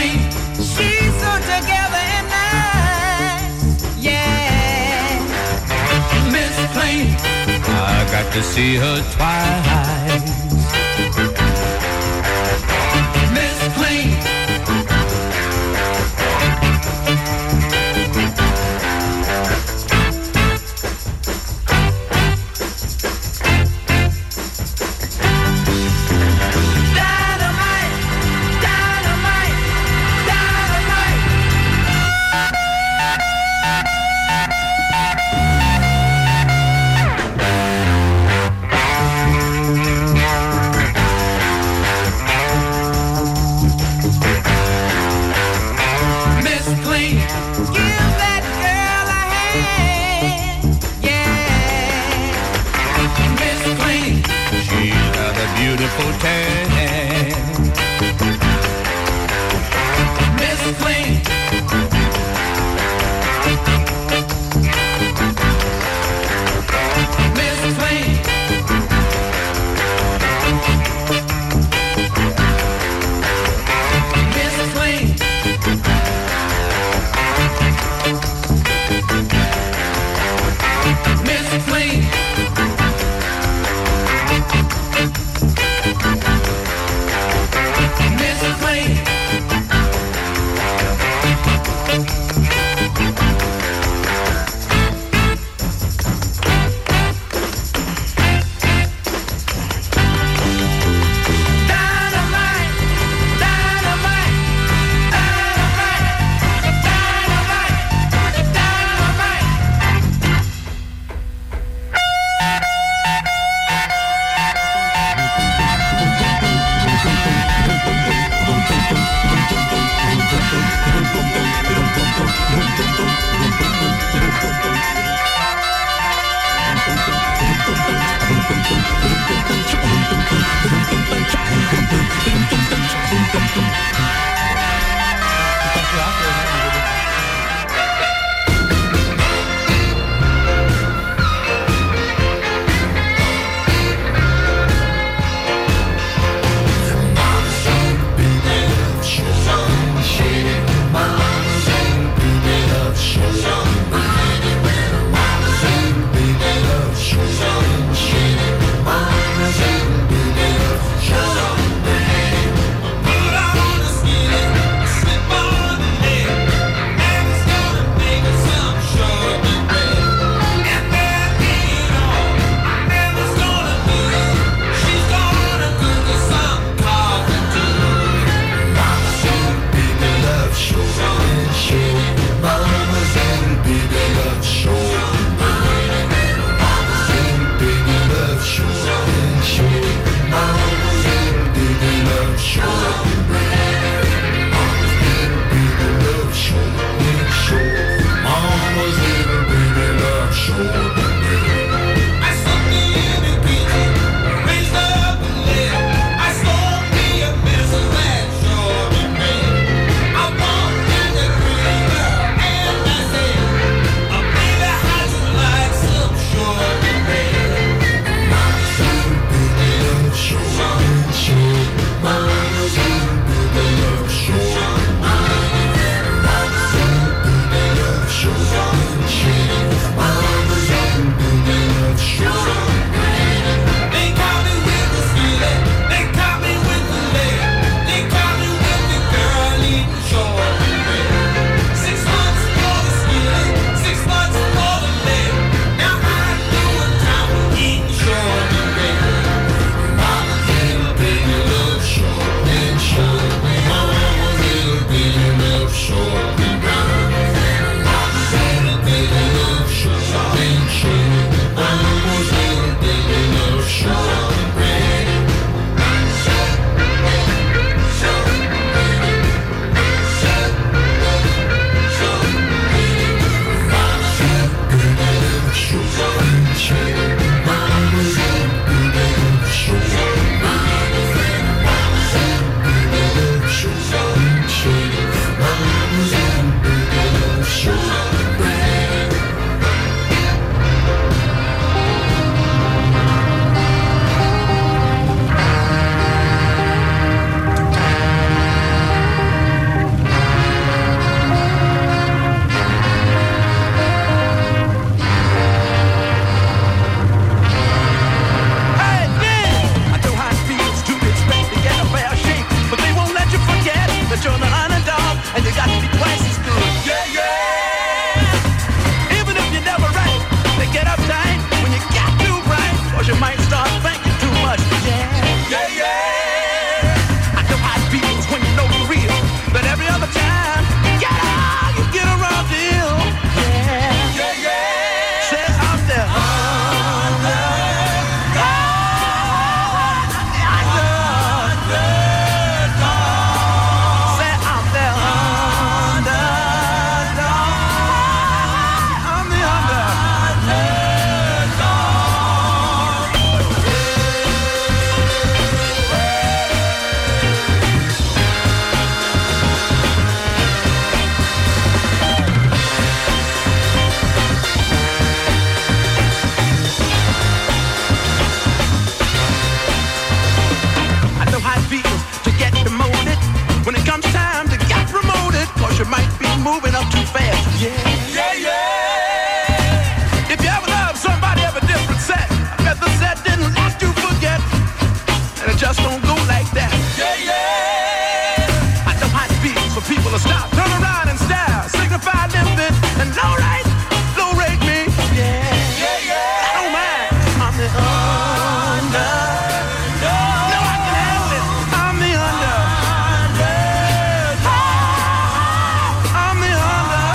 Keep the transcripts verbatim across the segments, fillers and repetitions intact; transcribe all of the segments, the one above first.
She's so together and nice, yeah. Miss Plain, I got to see her twice. Miss Plain, And low rate, low rate me. Yeah, yeah, yeah. I don't mind. I'm the under. No, I can handle it. I'm the under. I'm the under.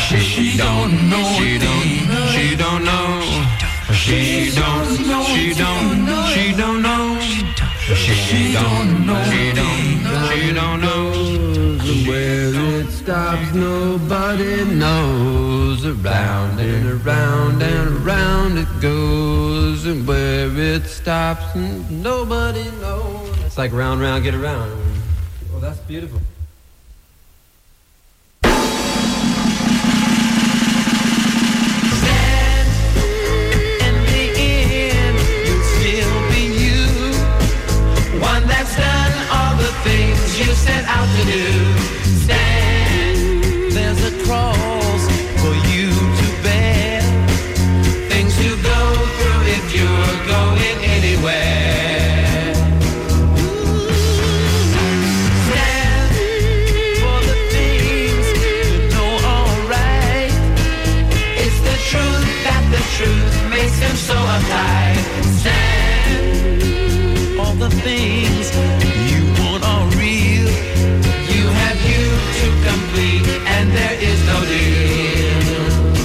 She don't know. She don't. She don't know. She don't. She don't. She don't know. She don't know. She don't. She don't know. Where it stops, nobody knows. Around and around and around it goes. And where it stops, nobody knows. It's like round, round, get around. Well, that's beautiful. You set out to do. Stand, there's a cross for you to bear. Things to go through if you're going anywhere. Stand for the things you know are right. It's the truth that the truth makes them so uptight. Stand, all the things you want are real. Complete, and there is no deal.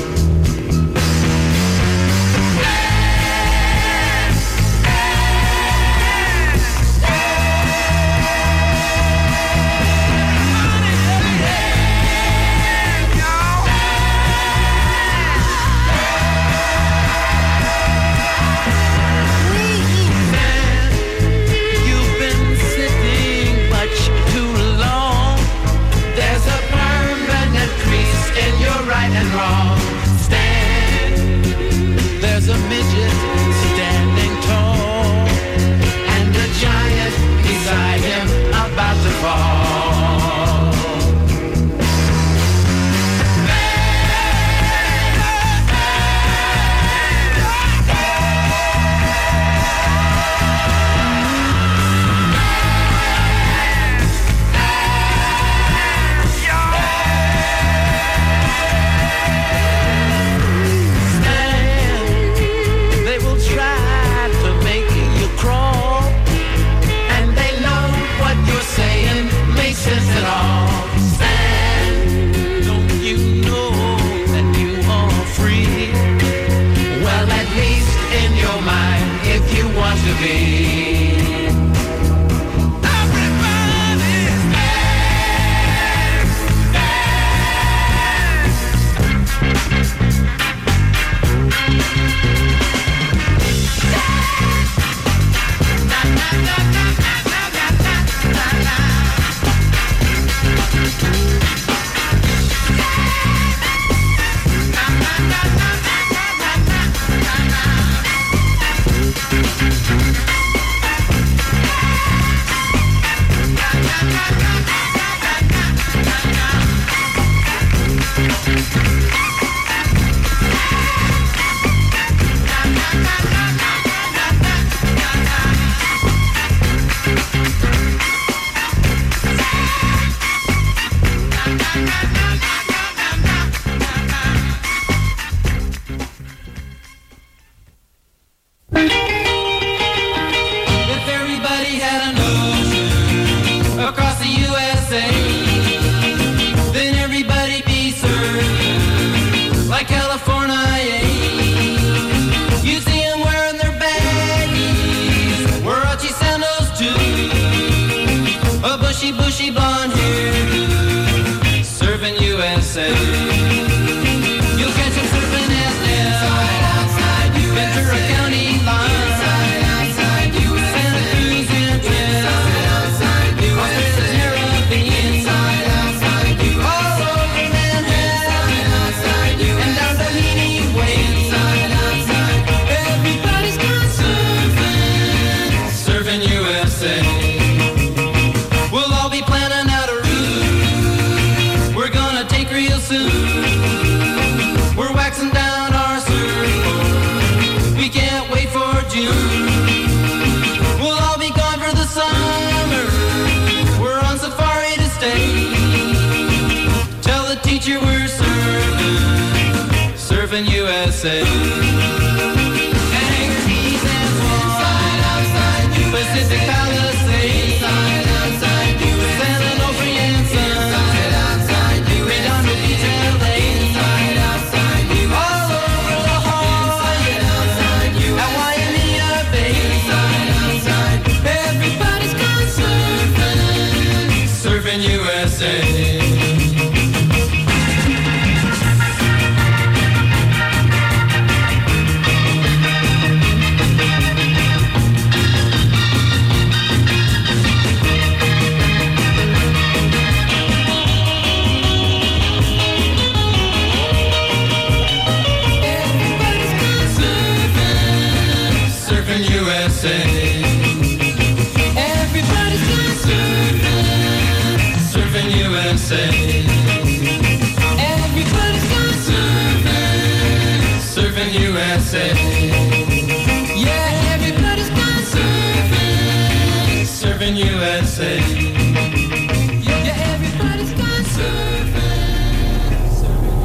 You've been sitting much too long. There's a permanent crease in your right and wrong. Stand, there's a midget standing tall, and a giant beside him about to fall. To be. Everybody's bad, bad. Na, na, na, na, na, na, na, na, na. Na, na, na, na, na, na, na, na. Bushy blonde hair, serving U S A. You'll catch him surfing at Nell, Ventura County line, Santa Cruz and Tell, Australia's Caribbean, all over Manhattan, and down Tahiti Way. Everybody's gone surfing, serving U S A. We're waxing down our surfboard. We can't wait for June. We'll all be gone for the summer. We're on safari to stay. Tell the teacher we're surfing, surfing U S A. Hangar Keys and Swan, Pacific Palisades, San Onofre and Sun, Redondo Beach, L A. S A. Yeah, everybody's gone surfing, surfing U S A. Yeah, everybody's gone surfing, surfing.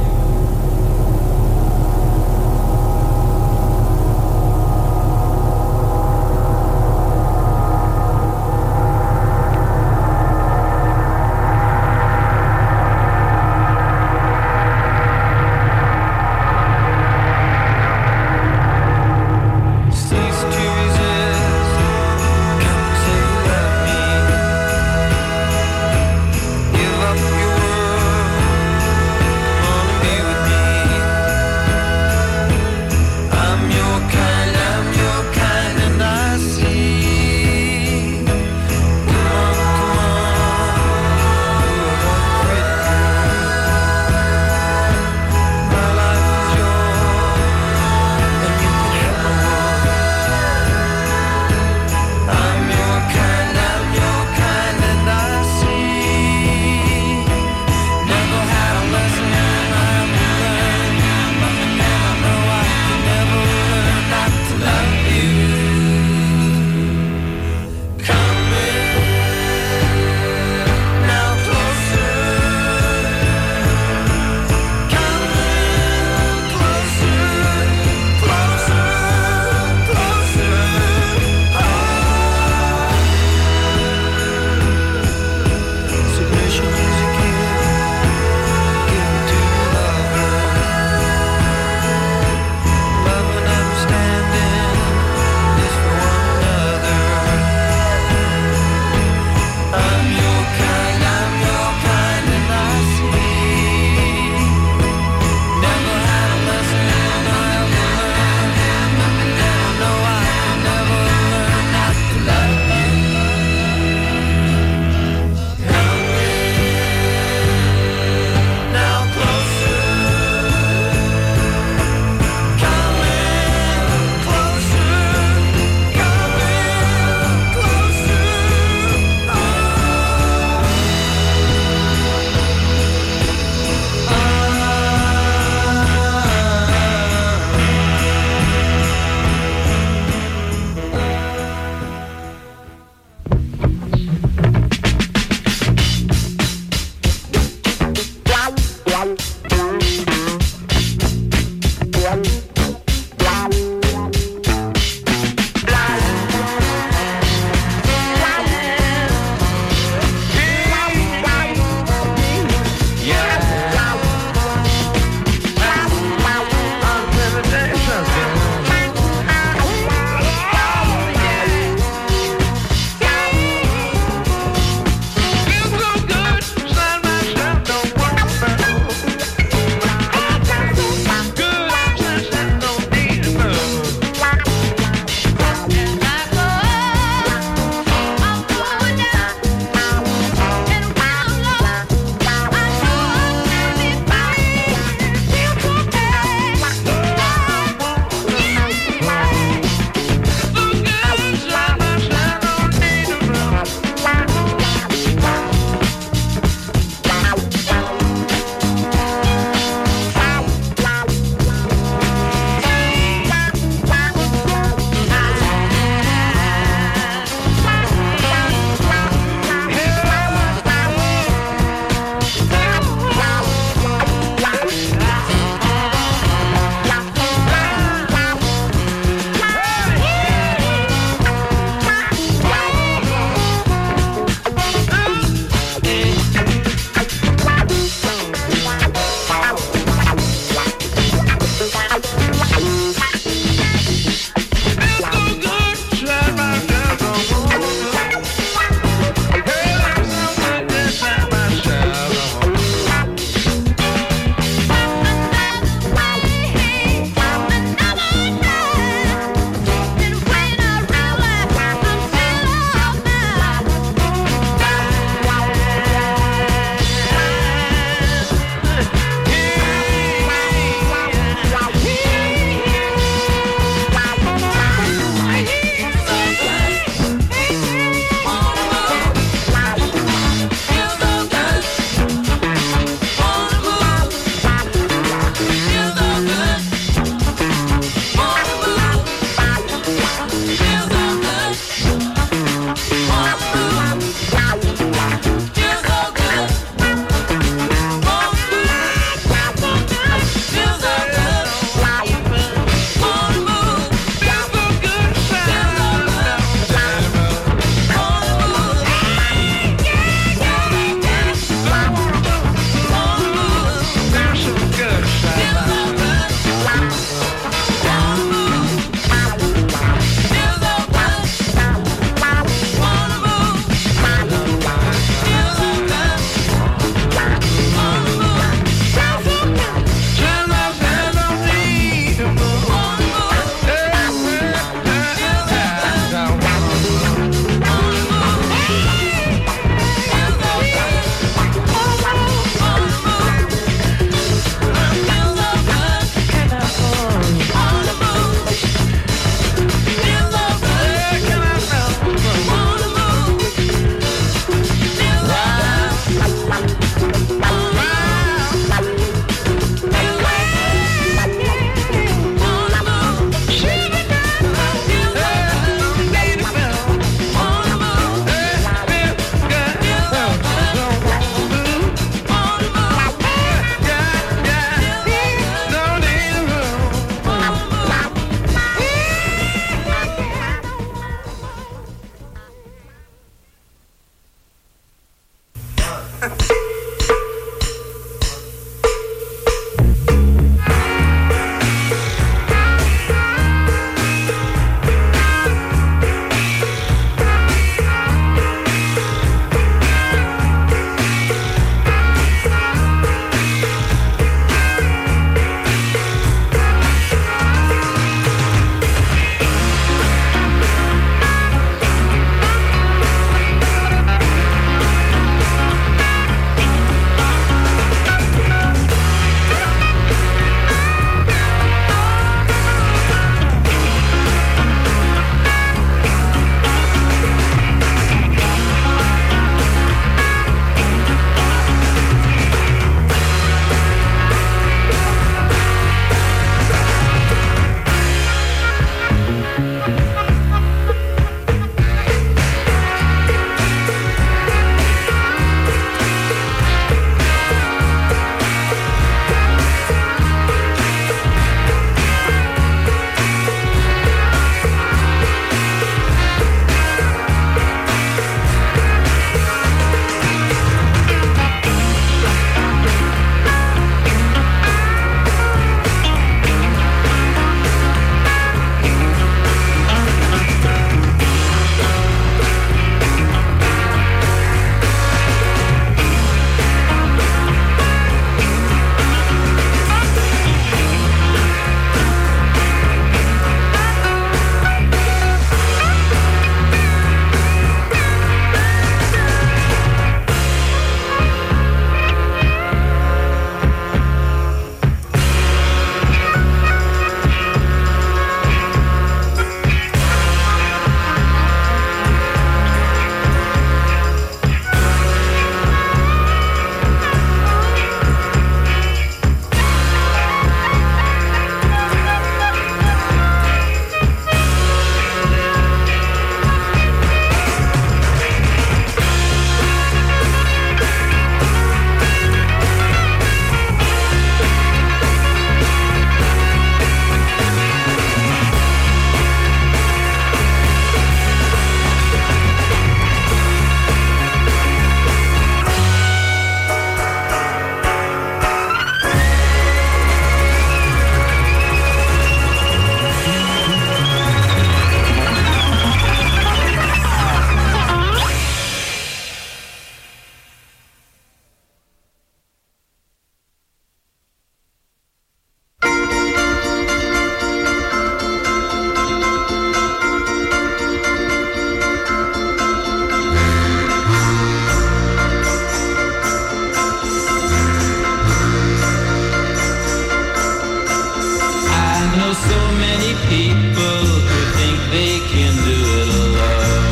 so many people who think they can do it alone.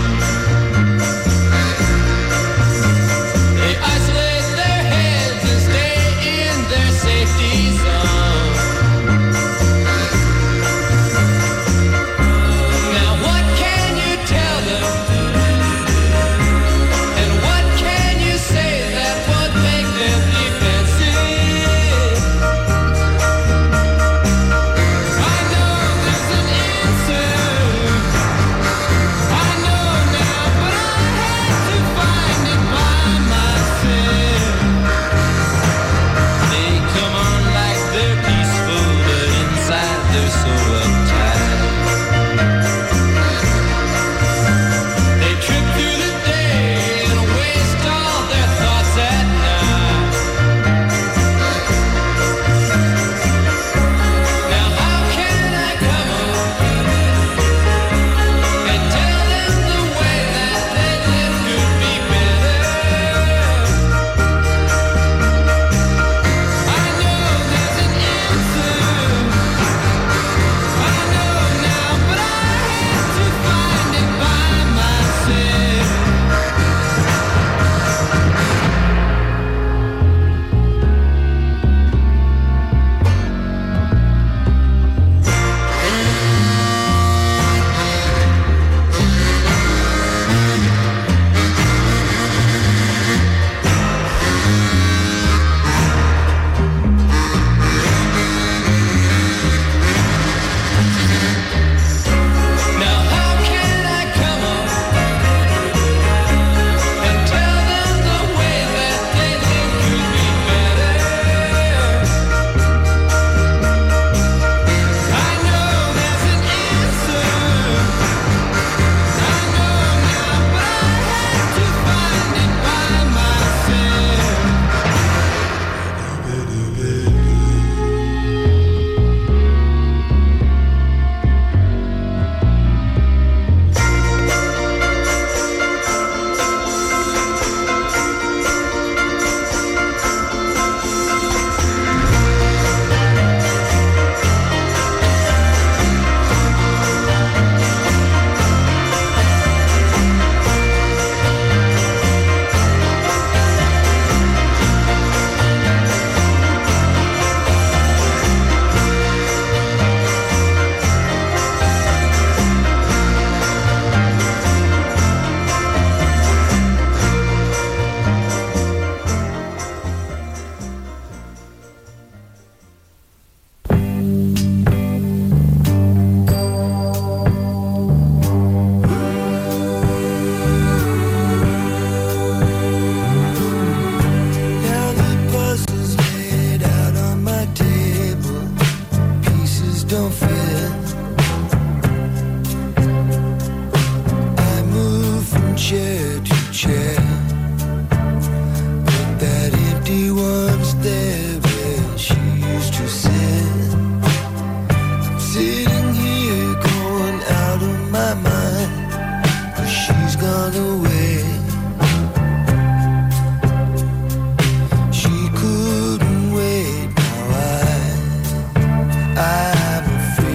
They isolate their heads and stay in their safety zone. Now what can you tell them? And what can you say that would make them defensive? I know there's an answer. I know now, but I had to find it by myself. They come on like they're peaceful, but inside they're so uptight. They trip through the day and waste all their thoughts at night. Now how can I come up and tell them the way that they live could be better? I know there's an answer. I know now, but I had to find it by myself. Now how can I come up and tell them the way that they live could be better? I know there's an answer. I know now, but I had to find it by myself. Now the puzzle's laid out on my table. Pieces don't fit. I move from chair to chair, but that empty one's there where she used to sit. I'm sitting here going out of my mind, 'cause she's gone away. She couldn't wait, now I, I'm afraid.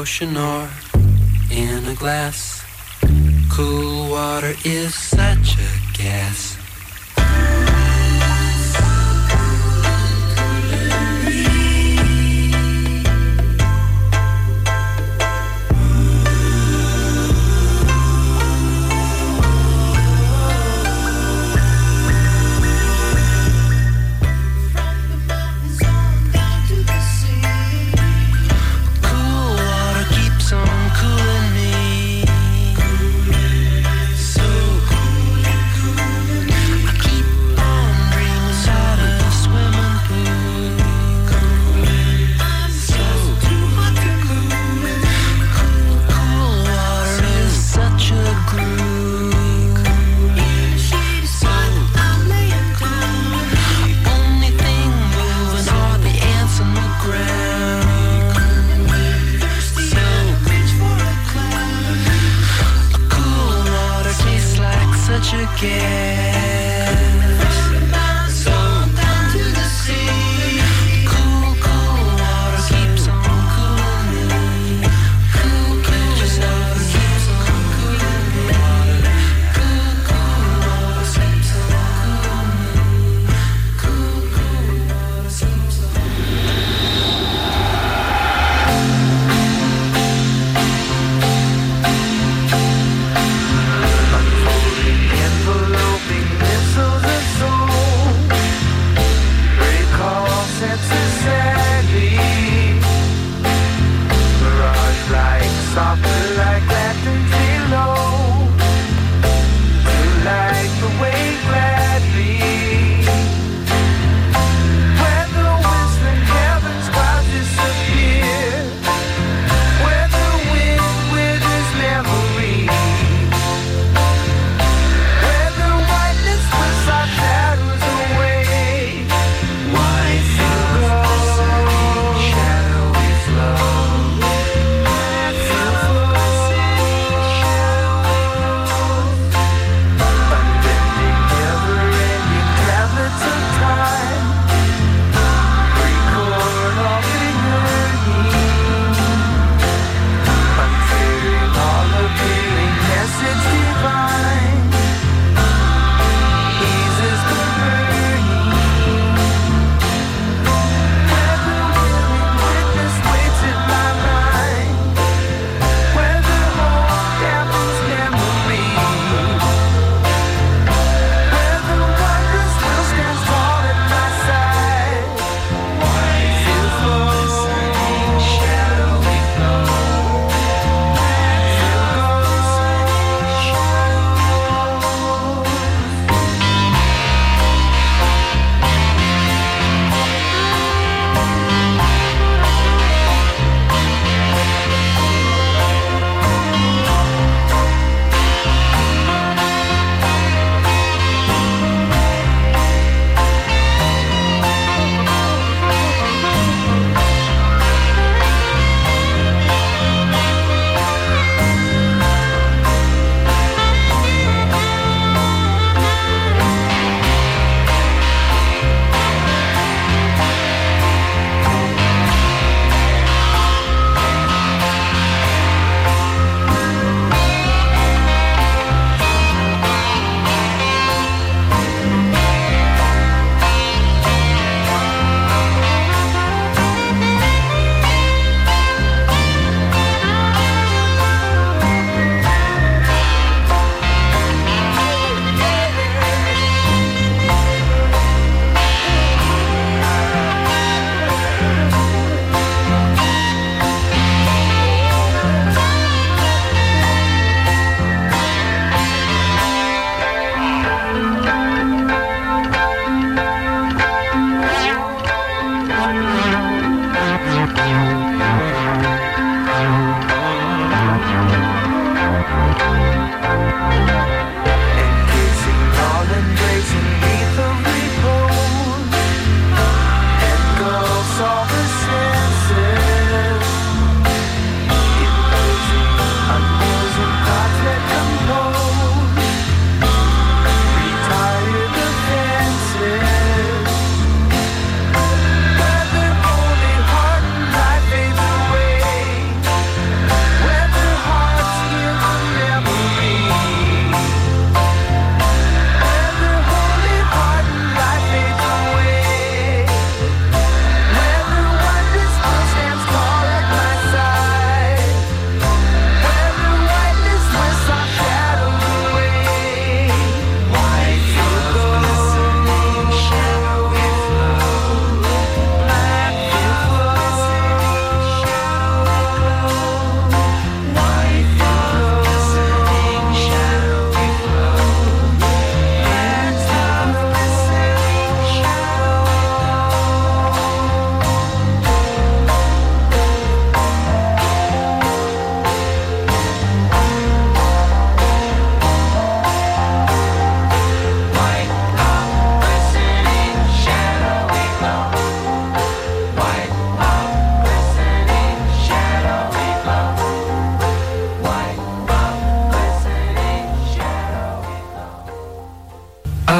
ocean or in a glass. Cool water is such a gas. So cool and cool.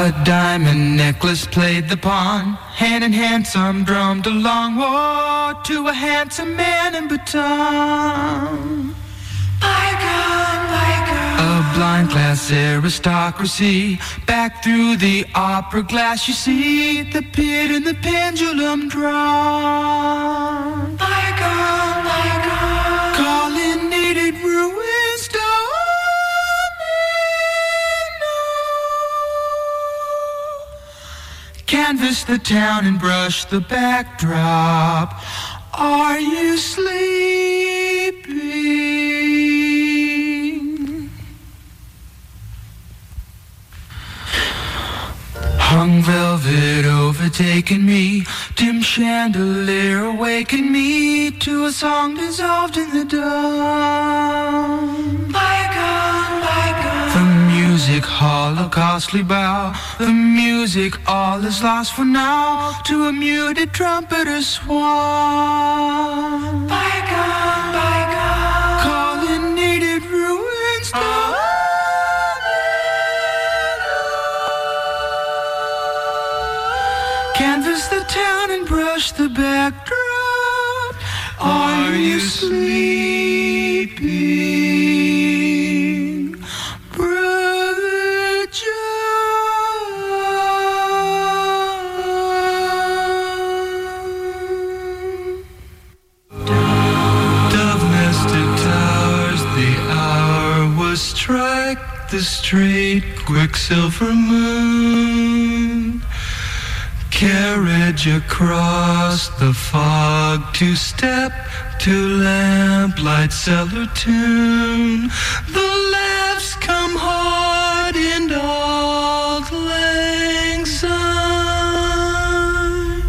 A diamond necklace played the pawn, hand in hand some drummed along, oh, to a handsome man in baton. Bygone, bygone. A blind class aristocracy, back through the opera glass you see the pit and the pendulum drawn. Bygone, bygone. Calling needed ruins to canvas the town and brush the backdrop. Are you sleeping? Hung velvet overtaken me, dim chandelier awakened me to a song dissolved in the dawn. Bygone, bygone. The music hall a costly bow, the music all is lost for now to a muted trumpeter's swan. Bygone, bygone. Calling needed ruins down. Canvas the town and brush the backdrop. Are you sleeping, Brother John? Dove-nested towers, the hour was strike, the straight quicksilver moon. Carriage across the fog, to step to lamplight cellar tune. The laughs come hard in Auld Lang Syne.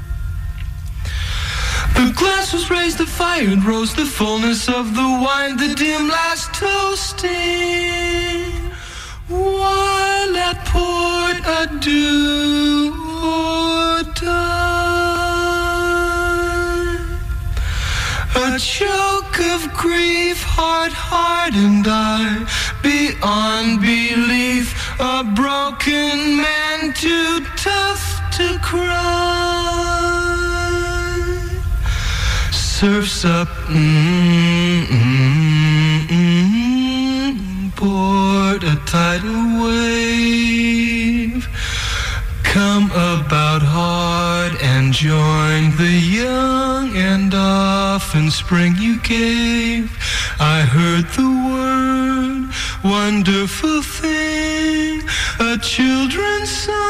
The glass was raised, the fire and rose, the fullness of the wine, the dim last toasting, while at port adieu or die. A choke of grief, heart hardened I, beyond belief, a broken man too tough to cry. Surfs up, mm-mm-mm, poured a tidal wave, come about hard and join the young, and often spring you gave. I heard the word, wonderful thing, a children's song.